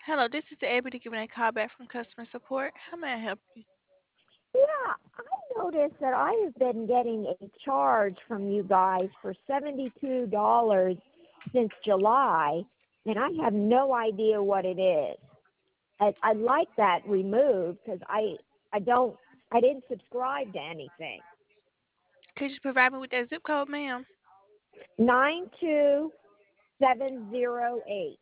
Hello, this is Abby giving a call back from customer support. How may I help you? Yeah, I noticed that I have been getting a charge from you guys for $72 since July, and I have no idea what it is. I'd like that removed because I didn't subscribe to anything. Could you provide me with that zip code, ma'am? 92708.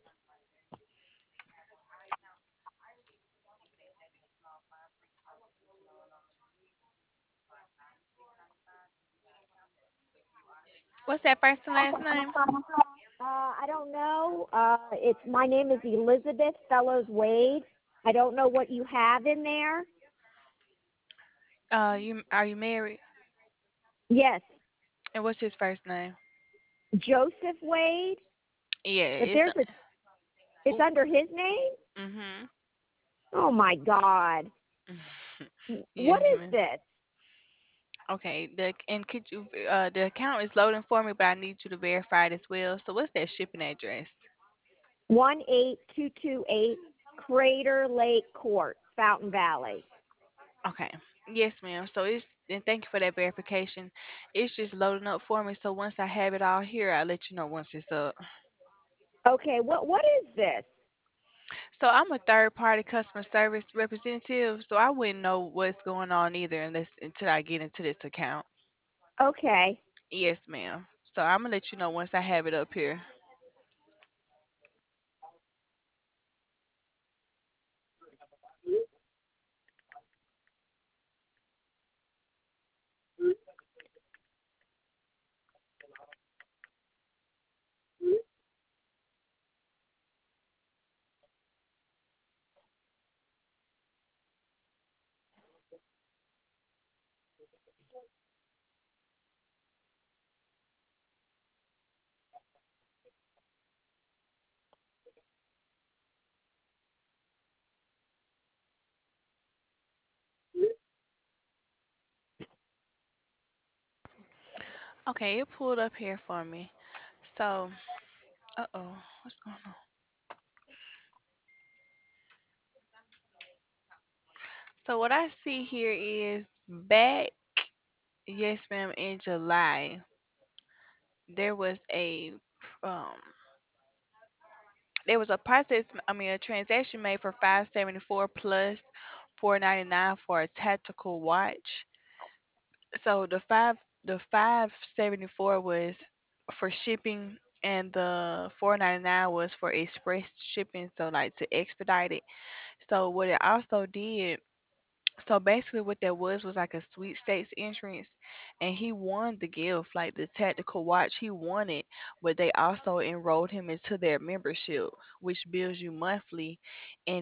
What's that first and last name? I don't know. It's my name is Elizabeth Fellows Wade. I don't know what you have in there. You are you married? Yes, And what's his first name? Joseph Wade. Yeah, But it's it's under his name? mhm. Oh my God. Yes, What is ma'am. this? Okay, and could you the account is loading for me, but I need you to verify it as well. So what's that shipping address? 18228 Crater Lake Court, Fountain Valley. Okay. Yes, ma'am. So it's and thank you for that verification. It's just loading up for me. So once I have it all here, I'll let you know once it's up. Okay, what is this? So I'm a third party customer service representative, so I wouldn't know what's going on either unless until I get into this account. Okay. Yes, ma'am. So I'm gonna let you know once I have it up here. Okay, it pulled up here for me. So, what's going on? So what I see here is back, yes, ma'am, in July there was um a process, I mean a transaction made for 574 plus 499 for a tactical watch. So the 574 was for shipping and the 499 was for express shipping, so like to expedite it. So what it also did, so basically what that was like a sweepstakes entrance, and he won the gift, like the tactical watch. He won it, but they also enrolled him into their membership, which bills you monthly, and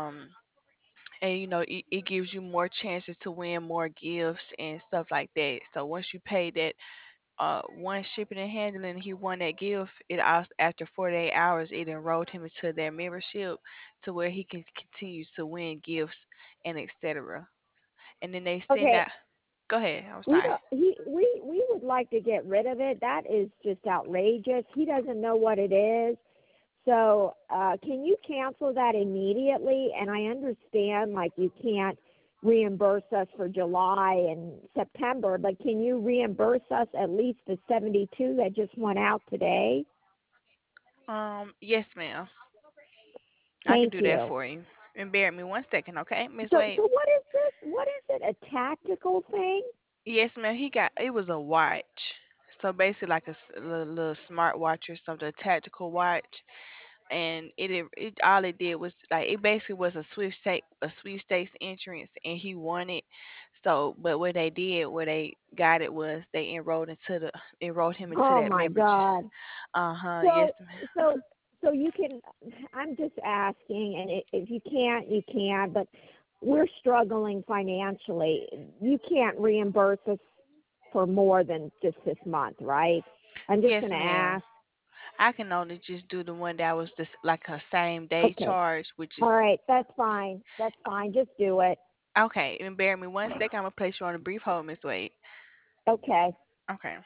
it gives you more chances to win more gifts and stuff like that. So once you pay that one shipping and handling, he won that gift. It also after 48 hours, it enrolled him into their membership to where he can continue to win gifts and etc. And then they send Okay. out. Go ahead. I'm We sorry. don't, we would like to get rid of it. That is just outrageous. He doesn't know what it is. So, can you cancel that immediately? And I understand, like, you can't reimburse us for July and September, but can you reimburse us at least the 72 that just went out today? Yes, ma'am. I can Thank do that you. for you. And bear with me one second, okay, Miss So, Wade? so what is this? What is it? A tactical thing? Yes, ma'am. It was a watch. So basically, like a little smart watch or something, a tactical watch. And it all it did was like it basically was a sweepstakes entrance, and he won it. So, but what they did, where they got it was they enrolled him into Oh that my membership. God. Uh huh. Yes, So, ma'am. so, so you can. I'm just asking, and if you can't, you can't. But we're struggling financially. You can't reimburse us for more than just this month, right? I'm just Yes, going to ma'am. ask. I can only just do the one that was just like a same day Okay. charge, which is All right. That's fine. That's fine. Just do it. okay. And bear me one second. I'm gonna place you on a brief hold, Miss Wade. Okay. Okay.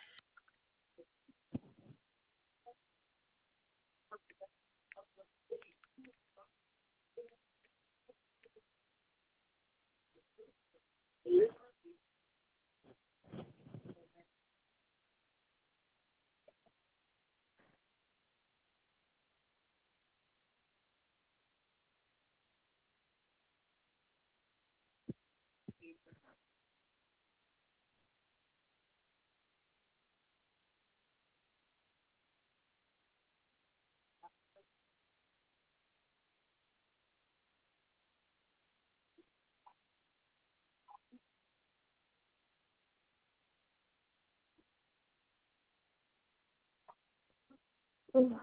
Ooh.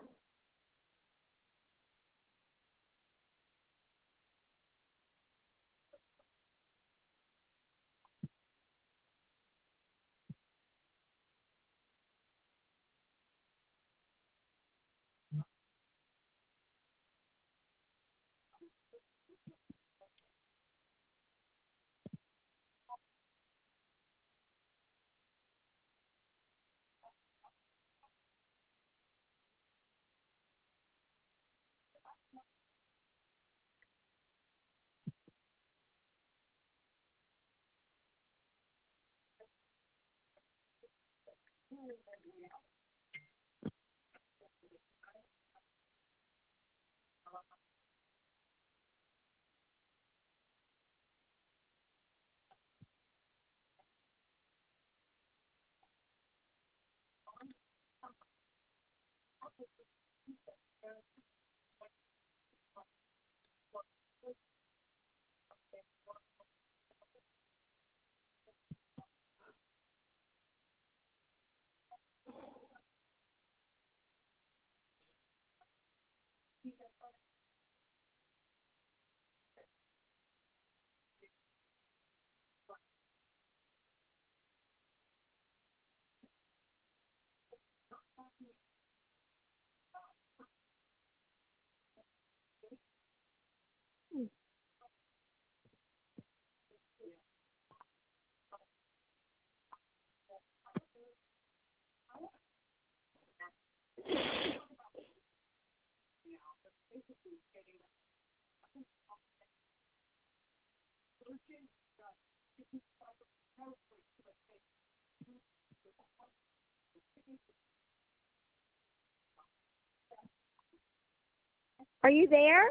Are you there?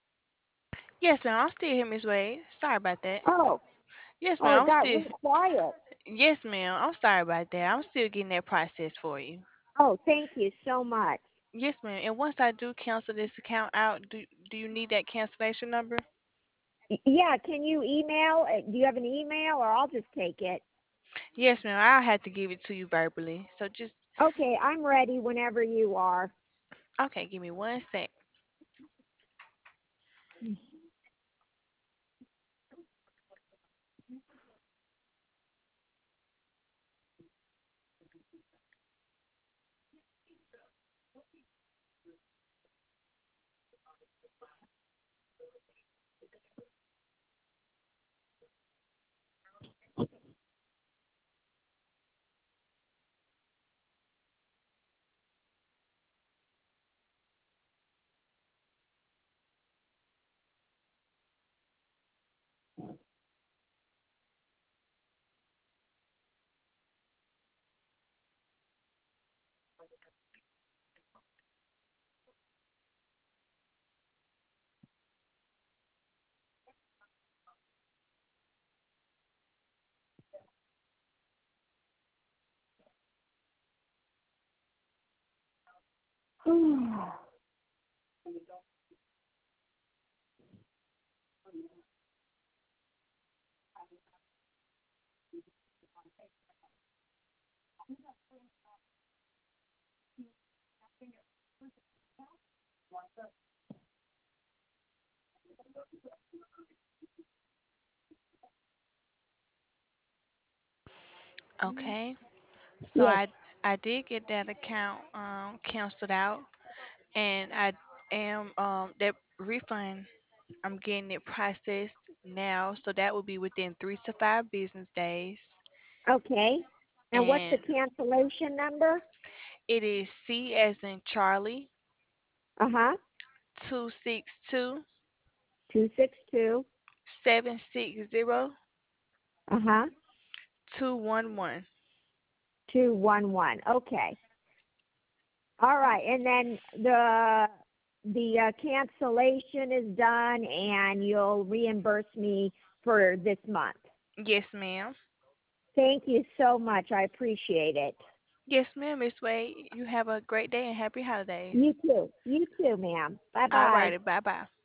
Yes, ma'am. I'm still here, Miss Wade. Sorry about that. Oh, Yes, oh, ma'am. it I'm got still. real quiet. Yes, ma'am. I'm sorry about that. I'm still getting that process for you. Oh, thank you so much. Yes, ma'am. And once I do cancel this account out, do you need that cancellation number? Yeah, can you email? Do you have an email, or I'll just take it? Yes, ma'am. I'll have to give it to you verbally. So just Okay, I'm ready whenever you are. okay. Give me one sec. Okay. So Yes. I did get that account canceled out, and I am that refund. I'm getting it processed now, so that will be within 3 to 5 business days. Okay. And what's the And cancellation number? it is C as in Charlie Uh huh. 262 262. 760 Uh huh. 211. 211. Okay. All right. And then the cancellation is done, and you'll reimburse me for this month. Yes, ma'am. Thank you so much. I appreciate it. Yes, ma'am, Miss Wade. You have a great day and happy holidays. You too. You too, ma'am. Bye All bye. righty. Bye bye.